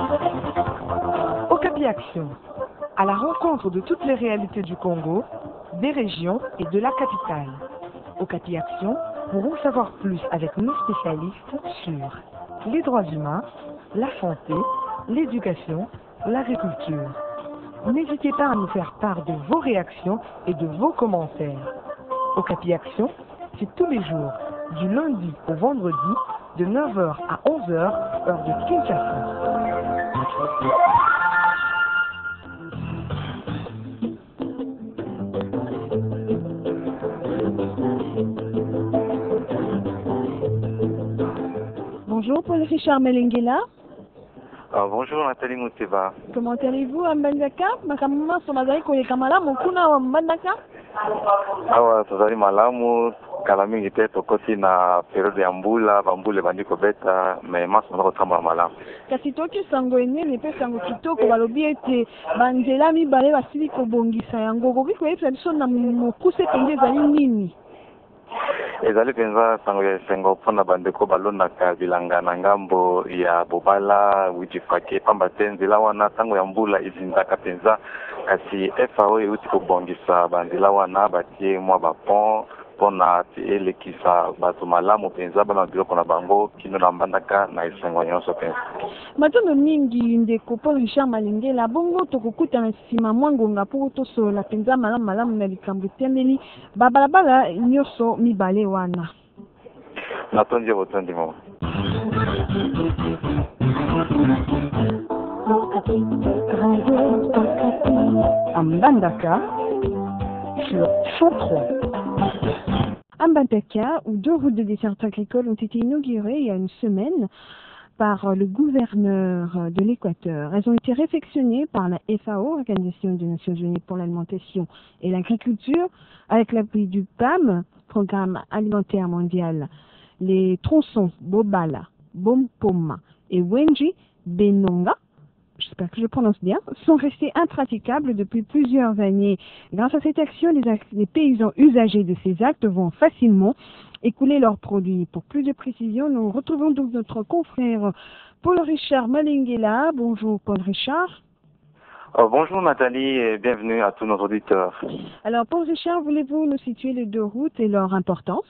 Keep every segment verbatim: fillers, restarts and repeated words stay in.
Okapi Action, à la rencontre de toutes les réalités du Congo, des régions et de la capitale. Okapi Action pour en savoir plus avec nos spécialistes sur les droits humains, la santé, l'éducation, l'agriculture. N'hésitez pas à nous faire part de vos réactions et de vos commentaires. Okapi Action, c'est tous les jours, du lundi au vendredi, de neuf heures à onze heures, heure de Kinshasa. Bonjour Paul-Richard Melengela. Ah, bonjour Nathalie Mouteba. Comment allez-vous à Mbandaka? Makamama Somazari Koyekamala, Mokuna wa Mbandaka? Awa tozali malamu kala mingi te tokoti na periode ya mbula bambule bandiko beta me maso na kotamba malamu. Kasi toki sango ene lepe sango kitoko balobi ete banzela mibale basili kobongisa yango koki koyebisa biso na mokuse pende ezali nini? Ezali penza sango ya esengo mpona bandeko balonaka bilanga na ngambo ya Bobala Wijifake pamba te nzela wana ntango ya mbula ezindaka penza kasi F A O euti kobongisa banzela wana batie mwa bapont mpona elekisa bato malamu penza bana biloko na bango kino na mbandaka na esengo nyonso penza. Matondo mingi ndeko Paul Richard Malengela bongo tokokuta na nsima mwa ngonga mpo tosolola penza malamu malamu na likambo etemeli babalabala nyonso mibale wana. Natondi botondi mo. Mbandaka sur cent trois. À Mbandaka, où deux routes de dessert agricole ont été inaugurées il y a une semaine par le gouverneur de l'Équateur. Elles ont été réfectionnées par la F A O, Organisation des Nations Unies pour l'alimentation et l'agriculture, avec l'appui du P A M, Programme alimentaire mondial. Les tronçons Bobala, Bompoma et Wenji Benonga, j'espère que je prononce bien, sont restés impraticables depuis plusieurs années. Grâce à cette action, les, les paysans usagers de ces actes vont facilement écouler leurs produits. Pour plus de précision, nous retrouvons donc notre confrère Paul-Richard Malengela. Bonjour Paul-Richard. Oh, bonjour Nathalie et bienvenue à tous nos auditeurs. Alors Paul-Richard, voulez-vous nous situer les deux routes et leur importance?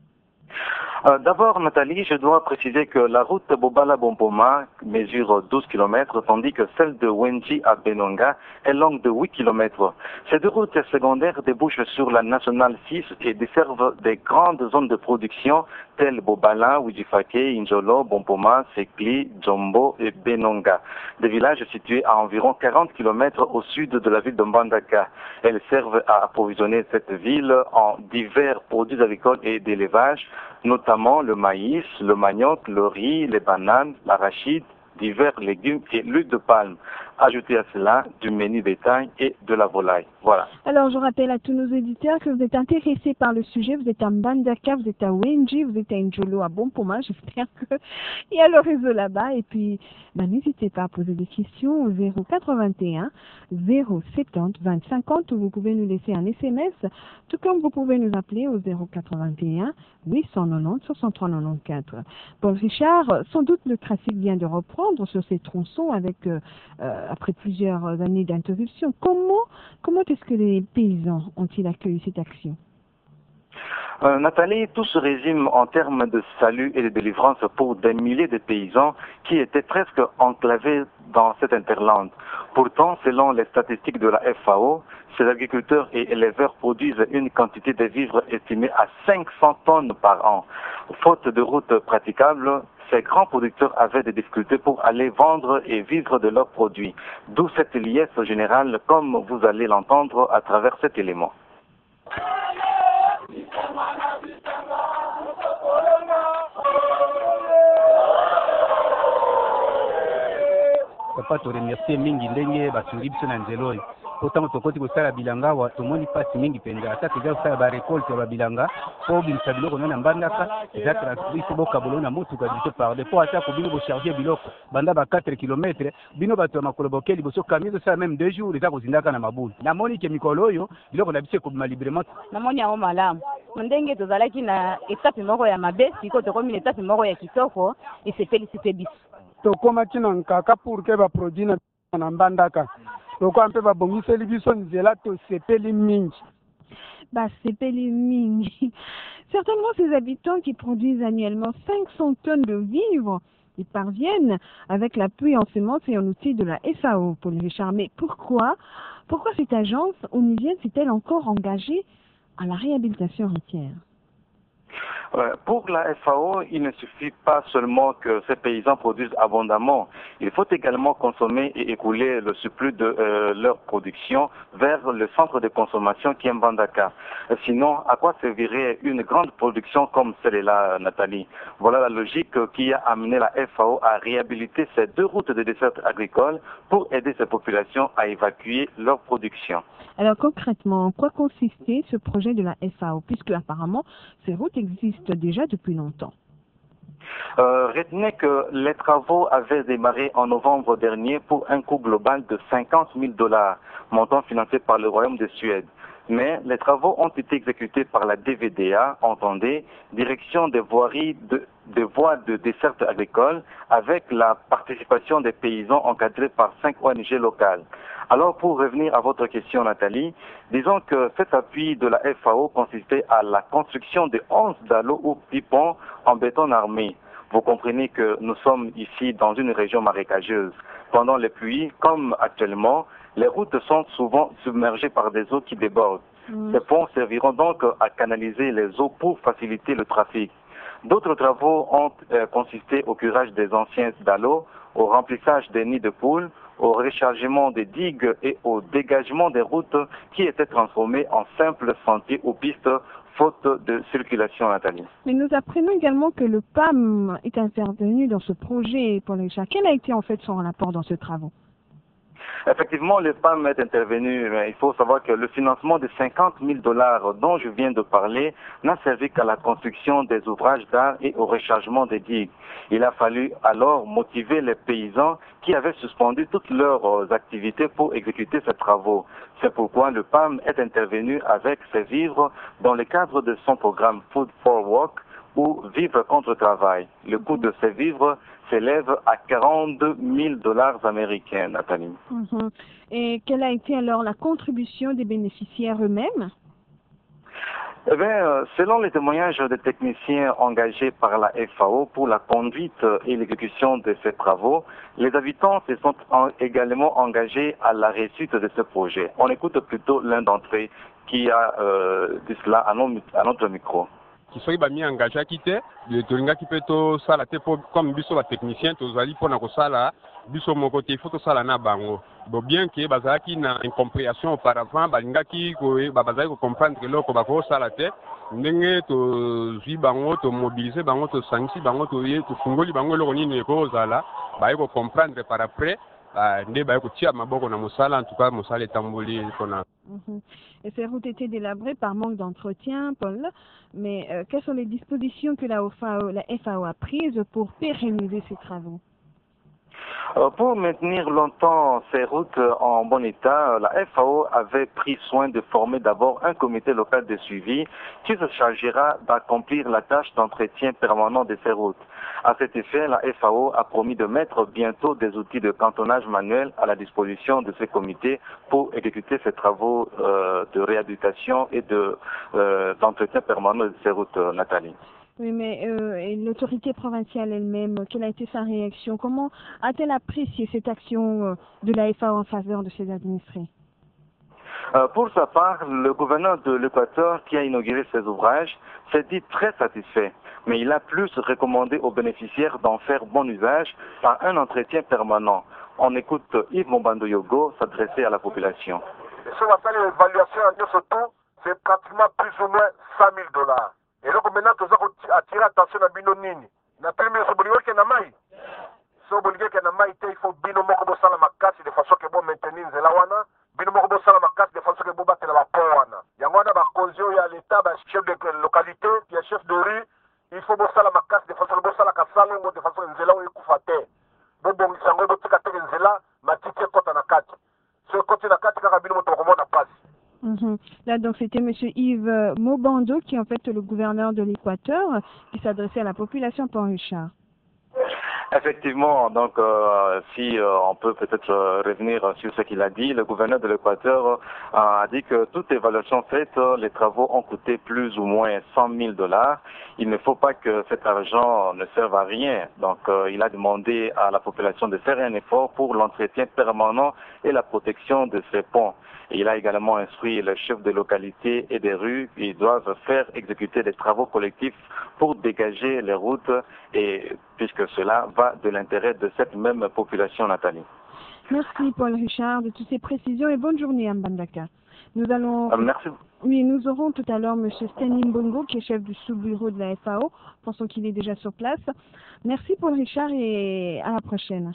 Euh, D'abord, Nathalie, je dois préciser que la route Bobala-Bompoma mesure douze kilomètres, tandis que celle de Wenji à Benonga est longue de huit kilomètres. Ces deux routes secondaires débouchent sur la nationale six et desservent des grandes zones de production telles Bobala, Wijifake, Injolo, Bompoma, Sekli, Jombo et Benonga. Des villages situés à environ quarante kilomètres au sud de la ville de Mbandaka. Elles servent à approvisionner cette ville en divers produits agricoles et d'élevage, notamment le maïs, le manioc, le riz, les bananes, l'arachide, divers légumes et l'huile de palme. Ajoutez à cela du menu bétail et de la volaille. Voilà. Alors, je rappelle à tous nos éditeurs que vous êtes intéressés par le sujet. Vous êtes à Mbandaka, vous êtes à Wenji, vous êtes à Njolo, à Bompoma. J'espère qu'il y a le réseau là-bas. Et puis, ben, n'hésitez pas à poser des questions au zéro quatre-vingt-un, zéro soixante-dix, vingt cinquante ou vous pouvez nous laisser un S M S, tout comme vous pouvez nous appeler au zéro quatre-vingt-un, huit cent quatre-vingt-dix, soixante-trois quatre-vingt-quatorze. Paul Richard, sans doute le trafic vient de reprendre sur ces tronçons avec euh, euh, après plusieurs années d'interruption. Comment, comment est-ce que les paysans ont-ils accueilli cette action? Euh, Nathalie, tout se résume en termes de salut et de délivrance pour des milliers de paysans qui étaient presque enclavés dans cette interlande. Pourtant, selon les statistiques de la F A O, ces agriculteurs et éleveurs produisent une quantité de vivres estimée à cinq cents tonnes par an. Faute de routes praticables, ces grands producteurs avaient des difficultés pour aller vendre et vivre de leurs produits. D'où cette liesse générale, comme vous allez l'entendre à travers cet élément. Papa to remercier mingi ndenge basungi biso na nzelo oyo otango tokoti kosala bilanga awa tomoni mpasi mingi mpenza ata toza kosala barekolte ya babilanga mpo obimisa biloko no na mbandaka eza transcrise bokabolo na motuka biso parde mpo ata kobino bocharge biloko banda ba quatre kilomètres bino bato ya makolo boke liboso kami ezosala même deux jours eza kozindaka na mabulu namoni ke mikolo oyo biloko na biso ekobima librement namoni yango malamu ndenge tozalaki na etape moko ya mabe sikoyo tokomi na etape moko ya kitoko esepelisi mpe biso tokomaki na nkaka pour ke baproduit na na mbandaka lokwa mpe babongiseli biso nzela tosepeli mingi. Bah, sepeli mingi. Certainement, ces habitants qui produisent annuellement cinq cents tonnes de vivres, ils parviennent avec l'appui en semences et en outils de la F A O pour les Richard. Mais pourquoi, pourquoi cette agence onusienne s'est-elle encore engagée à la réhabilitation routière? Pour la F A O, il ne suffit pas seulement que ces paysans produisent abondamment. Il faut également consommer et écouler le surplus de euh, leur production vers le centre de consommation qui est Mbandaka. Sinon, à quoi servirait une grande production comme celle-là, Nathalie? Voilà la logique qui a amené la F A O à réhabiliter ces deux routes de dessert agricole pour aider ces populations à évacuer leur production. Alors concrètement, en quoi consistait ce projet de la F A O, puisque apparemment ces routes existent déjà depuis longtemps? Euh, retenez que les travaux avaient démarré en novembre dernier pour un coût global de cinquante mille dollars, montant financé par le Royaume de Suède. Mais les travaux ont été exécutés par la D V D A, entendez, Direction des voiries de, des voies de desserte agricole, avec la participation des paysans encadrés par cinq O N G locales. Alors pour revenir à votre question Nathalie, disons que cet appui de la F A O consistait à la construction de onze dallos ou pipons en béton armé. Vous comprenez que nous sommes ici dans une région marécageuse. Pendant les pluies, comme actuellement, les routes sont souvent submergées par des eaux qui débordent. Mmh. Ces ponts serviront donc à canaliser les eaux pour faciliter le trafic. D'autres travaux ont euh, consisté au curage des anciens dallos, au remplissage des nids de poules, au rechargement des digues et au dégagement des routes qui étaient transformées en simples sentiers ou pistes faute de circulation, Nathalie. Mais nous apprenons également que le P A M est intervenu dans ce projet pour les chats. Quel a été en fait son rapport dans ce travaux? Effectivement, le P A M est intervenu, mais il faut savoir que le financement de cinquante mille dollars dont je viens de parler n'a servi qu'à la construction des ouvrages d'art et au rechargement des digues. Il a fallu alors motiver les paysans qui avaient suspendu toutes leurs activités pour exécuter ces travaux. C'est pourquoi le P A M est intervenu avec ses vivres dans le cadre de son programme Food for Work ou Vivre contre travail. Le coût de ces vivres s'élève à quarante-deux mille dollars américains, Nathalie. Mmh. Et quelle a été alors la contribution des bénéficiaires eux-mêmes? Eh bien, selon les témoignages des techniciens engagés par la F A O pour la conduite et l'exécution de ces travaux, les habitants se sont en, également engagés à la réussite de ce projet. On écoute plutôt l'un d'entre eux qui a euh, dit cela à, nos, à notre micro. Soki bami engagaki te tolingaki mpe tosala te po comme biso batechnicien tozali mpona kosala biso moko te ifo tosala na bango bo bien ke bazalaki na incompréhension auparavant balingaki bazali kocomprendre eloko bakosala te ndenge tozwi bango tomobilize bango tosangisi bango tofungoli bango eloko nini ekozala baye kocomprendre par après nde baye kotia maboko na mosala en tout cas mosala etamboli mpona. Et ces routes étaient délabrées par manque d'entretien, Paul. Mais euh, quelles sont les dispositions que la, F A O, la F A O a prises pour pérenniser ces travaux? Euh, pour maintenir longtemps ces routes en bon état, la F A O avait pris soin de former d'abord un comité local de suivi qui se chargera d'accomplir la tâche d'entretien permanent de ces routes. À cet effet, la F A O a promis de mettre bientôt des outils de cantonnage manuel à la disposition de ces comités pour exécuter ces travaux euh, de réhabilitation et de, euh, d'entretien permanent de ces routes, Nathalie. Oui, mais euh, l'autorité provinciale elle-même, quelle a été sa réaction? Comment a-t-elle apprécié cette action euh, de la F A O en faveur de ses administrés? Euh, pour sa part, le gouverneur de l'Équateur qui a inauguré ces ouvrages s'est dit très satisfait, mais il a plus recommandé aux bénéficiaires d'en faire bon usage par un entretien permanent. On écoute Yves Mombando Yogo s'adresser à la population. Ce qu'on appelle l'évaluation en surtout, c'est pratiquement plus ou moins cent mille dollars. Et donc maintenant, tu as attiré l'attention à Bino Nini. Na premier, ce bolivie qui est namai. Ce bolivie qui est namai, il faut Bino Mokobo Salamakasi de façon que bon maintenir Zelawana. Bino Mokobo Salamakasi de façon que bon battre la Powana. Yangwana, bah, Kozio, il y a l'État, bah, chef de localité, il y a chef de rue. Il faut bon Salamakasi de façon que bon Salakasalo, de façon que Zela ou Ekoufate. Bon, bon, il s'en va de Tikate Zela, ma titi Kota Nakati. Ce côté Nakati, car Bino Mokobo na passe. Mmh. Là, donc, c'était M. Yves Mombando, qui est en fait le gouverneur de l'Équateur, qui s'adressait à la population Port-Richard. Effectivement, donc euh, si euh, on peut peut-être euh, revenir sur ce qu'il a dit, le gouverneur de l'Équateur euh, a dit que toute évaluation faite, euh, les travaux ont coûté plus ou moins cent mille dollars. Il ne faut pas que cet argent ne serve à rien. Donc euh, il a demandé à la population de faire un effort pour l'entretien permanent et la protection de ces ponts. Et il a également instruit les chefs de localité et des rues qui doivent faire exécuter des travaux collectifs pour dégager les routes, et puisque cela va de l'intérêt de cette même population, Nathalie. Merci Paul Richard de toutes ces précisions et bonne journée à Mbandaka. Nous allons... Euh, merci. Oui, nous aurons tout à l'heure M. Stanley Mbongo, qui est chef du sous-bureau de la F A O. Pensons qu'il est déjà sur place. Merci Paul Richard et à la prochaine.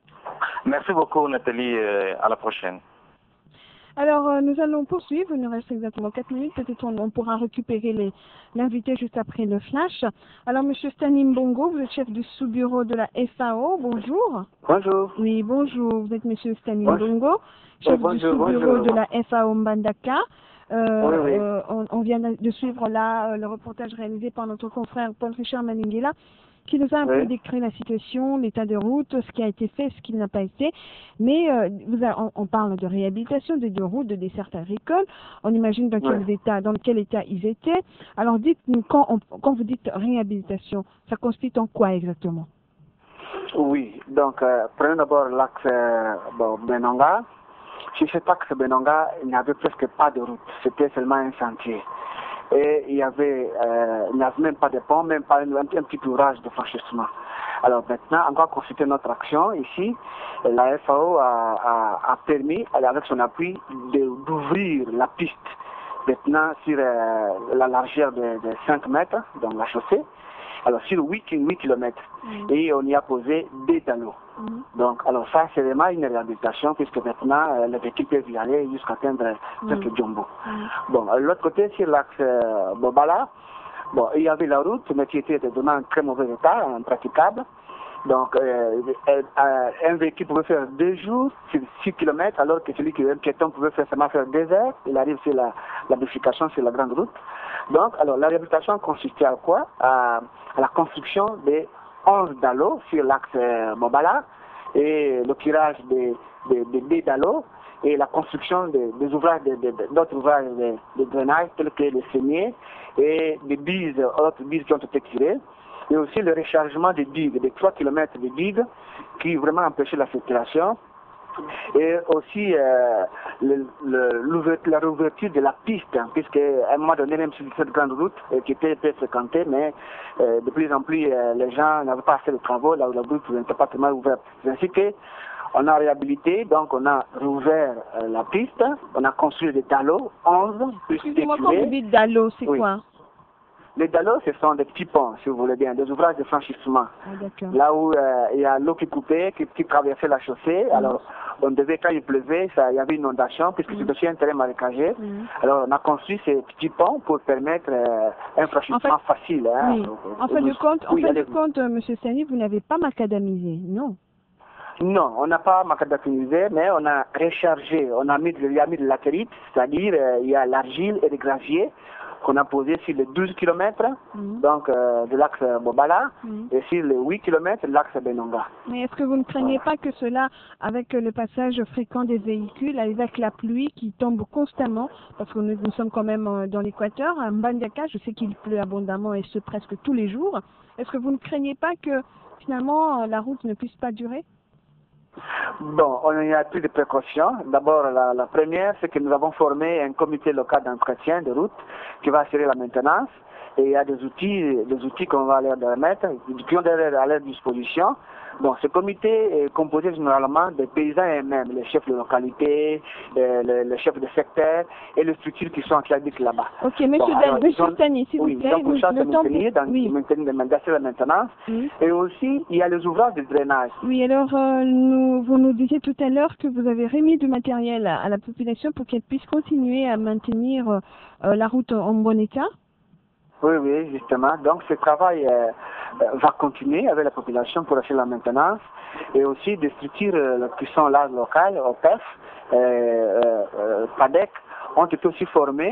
Merci beaucoup Nathalie, et à la prochaine. Alors, euh, nous allons poursuivre. Il nous reste exactement quatre minutes. Peut-être on, on pourra récupérer l'invité juste après le flash. Alors, M. Stanley Mbongo, vous êtes chef du sous-bureau de la F A O. Bonjour. Bonjour. Oui, bonjour. Vous êtes M. Stanley bonjour. Mbongo, chef bonjour, du sous-bureau de la F A O Mbandaka. Euh, oui, oui. Euh, on, on vient de suivre là euh, le reportage réalisé par notre confrère Paul Richard Malingela, qui nous a un oui. peu décrit la situation, l'état de route, ce qui a été fait, ce qui n'a pas été. Mais euh, vous a, on, on parle de réhabilitation des deux routes, de dessertes agricoles. On imagine dans quel oui. état, dans quel état ils étaient. Alors dites-nous, quand, on, quand vous dites réhabilitation, ça consiste en quoi exactement? Oui, donc euh, prenons d'abord l'axe euh, bon, Benonga. Sur cet axe Benonga, il n'y avait presque pas de route, c'était seulement un sentier. Et il y avait, euh, il n'y avait même pas de pont, même pas un, un petit ouvrage de franchissement. Alors maintenant, on va consulter notre action ici. La F A O a, a, a permis, avec son appui, d'ouvrir la piste maintenant sur euh, la largeur de, de cinq mètres, donc la chaussée. Alors sur huit kilomètres. Mmh. Et on y a posé des talons. Mmh. Donc, alors ça, c'est vraiment une réhabilitation, puisque maintenant, euh, les véhicules peuvent y aller jusqu'à atteindre presque mmh. Djombo. Mmh. Bon, de l'autre côté, sur l'axe euh, Bobala, bon, il y avait la route, mais qui était dans un très mauvais état, impraticable. Donc, euh, euh, un véhicule pouvait faire deux jours sur six kilomètres, alors que celui qui est piéton pouvait faire seulement faire deux heures. Il arrive sur la, la bifurcation sur la grande route. Donc, alors, la réhabilitation consistait à quoi? À, à la construction de onze dallos sur l'axe euh, Mobala et le curage des de, de, de dallos et la construction de, des ouvrages, d'autres ouvrages de, de drainage tels que les saignées et des bises, autres bises qui ont été tirées. Et aussi le rechargement des digues, des trois kilomètres de digues qui vraiment empêchaient la circulation. Et aussi euh, le, le, la réouverture de la piste, hein, puisque à un moment donné, même sur cette grande route euh, qui était peu fréquentée, mais euh, de plus en plus euh, les gens n'avaient pas assez de travaux, là où la route n'était pas tellement ouverte. Ainsi que on a réhabilité, donc on a rouvert euh, la piste, on a construit des dallos, onze, plus des Excusez-moi, quand vous dites dallos, c'est oui. quoi? Les dallos, ce sont des petits ponts, si vous voulez bien, des ouvrages de franchissement. Ah, là où euh, il y a l'eau qui coupait, qui, qui traversait la chaussée. Mmh. Alors, on devait, quand il pleuvait, ça, il y avait une inondation, puisque mmh. c'est aussi un terrain marécagé. Mmh. Alors, on a construit ces petits ponts pour permettre euh, un franchissement en fait, facile. Hein, oui. En fin de compte, oui, en fin de compte euh, M. Sani, vous n'avez pas macadamisé, non? Non, on n'a pas macadamisé, mais on a rechargé, on a mis, il y a mis de la latérite, c'est-à-dire euh, il y a l'argile et le gravier qu'on a posé sur les douze kilomètres, mmh. donc euh, de l'axe Bobala, mmh. et sur les huit kilomètres de l'axe Benonga. Mais est-ce que vous ne craignez pas que cela, avec le passage fréquent des véhicules, avec la pluie qui tombe constamment, parce que nous, nous sommes quand même dans l'équateur, à Mbandaka, je sais qu'il pleut abondamment et ce presque tous les jours, est-ce que vous ne craignez pas que finalement la route ne puisse pas durer? Bon, on y a pris des précautions. D'abord, la, la première, c'est que nous avons formé un comité local d'entretien de route qui va assurer la maintenance. Et il y a des outils, des outils qu'on va leur remettre, qui ont à leur disposition. Donc, ce comité est composé généralement des paysans eux-mêmes, les chefs de localité, les, les, les chefs de secteur et les structures qui sont qui habitent là-bas. Ok, monsieur Stani, s'il oui, vous plaît. Oui, donc, de maintenir, dans, oui. maintenir, d'assurer la maintenance. Oui. Et aussi, il y a les ouvrages de drainage. Oui, alors, euh, nous, vous nous disiez tout à l'heure que vous avez remis du matériel à, à la population pour qu'elle puisse continuer à maintenir euh, la route en bon état. Oui, oui, justement. Donc, ce travail euh, va continuer avec la population pour assurer la maintenance et aussi des structures euh, qui sont là locales, O P E F, euh, euh, P A D E C, ont été aussi formées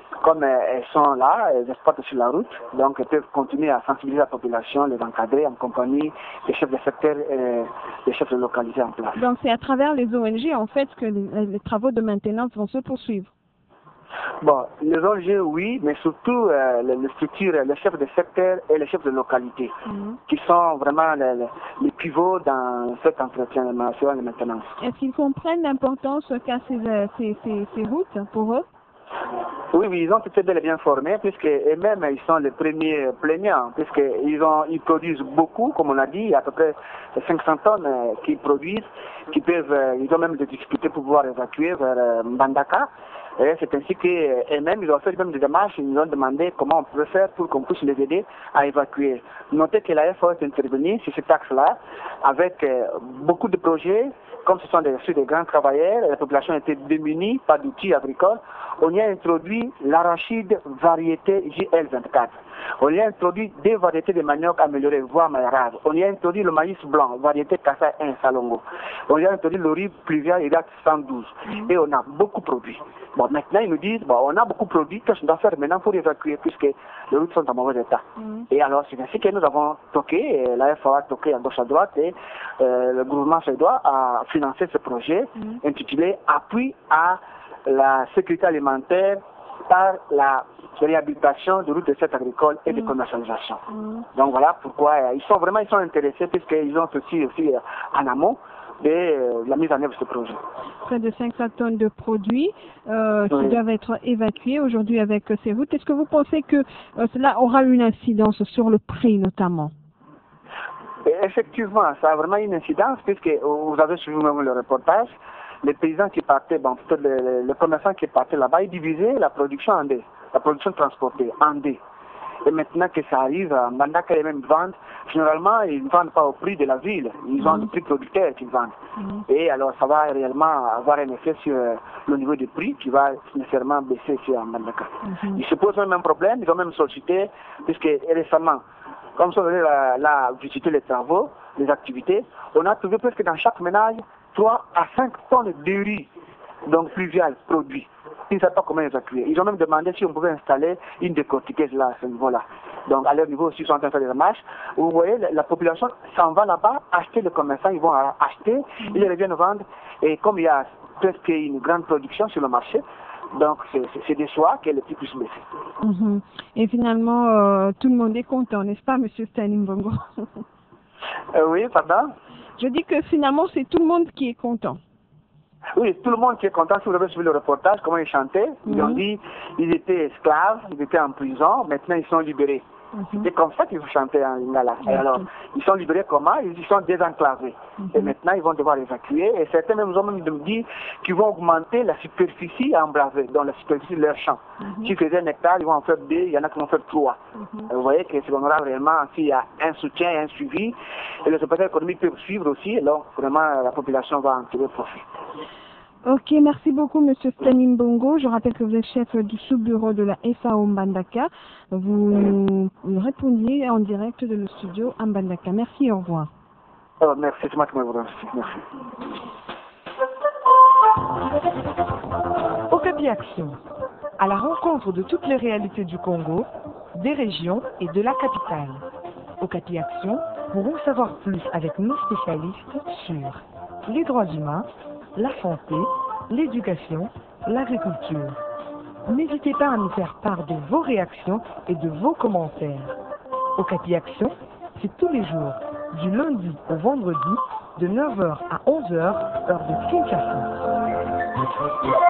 comme euh, elles sont là, elles exploitent sur la route, donc elles peuvent continuer à sensibiliser la population, les encadrer en compagnie des chefs de secteur et des chefs de localité en place. Donc c'est à travers les O N G en fait que les, les travaux de maintenance vont se poursuivre. Bon, les O N G, oui, mais surtout euh, les, les structures, les chefs de secteur et les chefs de localité, mmh. qui sont vraiment les, les, les pivots dans cet entretien de maintenance. Est-ce qu'ils comprennent l'importance qu'a ces, ces, ces, ces routes pour eux? Oui, oui, ils ont été bel et bien formés, puisque eux-mêmes, ils sont les premiers plaignants, puisqu'ils ont, ils produisent beaucoup, comme on a dit, à peu près cinq cents tonnes euh, qu'ils produisent, qui peuvent, euh, ils ont même des difficultés pour pouvoir évacuer vers euh, Mbandaka. Et c'est ainsi qu'eux-mêmes, ils ont fait même des démarches, ils nous ont demandé comment on peut faire pour qu'on puisse les aider à évacuer. Notez que la F A O est intervenue sur cet axe-là avec euh, beaucoup de projets, comme ce sont des, des grands travailleurs, la population était démunie, pas d'outils agricoles. On y a introduit l'arachide variété J L vingt-quatre. On y a introduit des variétés de manioc améliorées, voire maillard. On y a introduit le maïs blanc, variété Kassa un Salongo. On y a introduit le riz pluvial Irak cent douze. Et on a beaucoup produit. Bon, maintenant, ils nous disent, bon, on a beaucoup produit, qu'est-ce qu'on doit faire maintenant pour évacuer, puisque les routes sont en mauvais état. Mm. Et alors, c'est ainsi que nous avons toqué, et la F A O a toqué à gauche à droite, et euh, le gouvernement suédois a financé ce projet mm. intitulé Appui à la sécurité alimentaire par la réhabilitation de routes de cette agricole et de commercialisation. Mm. Donc voilà pourquoi euh, ils sont vraiment ils sont intéressés, puisqu'ils ont ceci aussi euh, en amont de euh, la mise en œuvre de ce projet. Près de cinq cents tonnes de produits euh, oui. qui doivent être évacués aujourd'hui avec euh, ces routes. Est-ce que vous pensez que euh, cela aura une incidence sur le prix notamment? Et effectivement, ça a vraiment une incidence, puisque vous avez suivi même le reportage. Les paysans qui partaient, bon, plutôt les, les, les commerçants qui partaient là-bas, ils divisaient la production en deux, la production transportée en deux. Et maintenant que ça arrive, maintenant qu'ils même vendent, généralement, ils ne vendent pas au prix de la ville, ils ont mmh. le prix producteur qu'ils vendent. Mmh. Et alors, ça va réellement avoir un effet sur euh, le niveau du prix qui va nécessairement baisser sur Mbandaka. Mmh. Ils se posent le même problème, ils ont même sollicité, puisque récemment, comme ça, on a, a visité les travaux, les activités, on a trouvé presque dans chaque ménage trois à cinq tonnes de riz, donc pluvial, produit. Ils ne savent pas comment évacuer. Ils ont même demandé si on pouvait installer une décortiqueuse là, à ce niveau-là. Donc à leur niveau aussi, ils sont en train de faire des démarches. Vous voyez, la, la population s'en va là-bas, acheter les commerçants, ils vont acheter, ils reviennent vendre. Et comme il y a presque une grande production sur le marché, donc c'est des choix que les prix puissent baisser. Mm-hmm. Et finalement, euh, tout le monde est content, n'est-ce pas, M. Stanley Mbongo? euh, Oui, pardon? Je dis que finalement, c'est tout le monde qui est content. Oui, tout le monde qui est content. Si vous avez suivi le reportage, comment ils chantaient, mm-hmm. ils ont dit ils étaient esclaves, ils étaient en prison, maintenant ils sont libérés. Mm-hmm. C'est comme ça qu'ils chantaient en Lingala. Mm-hmm. Et alors, ils sont libérés comment? Ils sont désenclavés. Mm-hmm. Et maintenant, ils vont devoir évacuer. Et certains même ont même dit qu'ils vont augmenter la superficie à embraser, dans la superficie de leur champ. Mm-hmm. S'ils faisaient un hectare, ils vont en faire deux, il y en a qui vont faire trois. Mm-hmm. Vous voyez que c'est honorable réellement s'il y a un soutien, un suivi. Et les opérateurs économiques peuvent suivre aussi. Donc, vraiment, la population va en tirer profit. Ok, merci beaucoup, M. Stanley Mbongo. Je rappelle que vous êtes chef du sous-bureau de la F A O Mbandaka. Vous nous répondiez en direct de le studio à Mbandaka. Merci, au revoir. Oh, merci, c'est moi qui vous remercie. Merci. Okapi Action, à la rencontre de toutes les réalités du Congo, des régions et de la capitale. Okapi Action pour en savoir plus avec nos spécialistes sur les droits humains, la santé, l'éducation, l'agriculture. N'hésitez pas à nous faire part de vos réactions et de vos commentaires. Okapi Action, c'est tous les jours, du lundi au vendredi, de neuf heures à onze heures, heure de Kinshasa.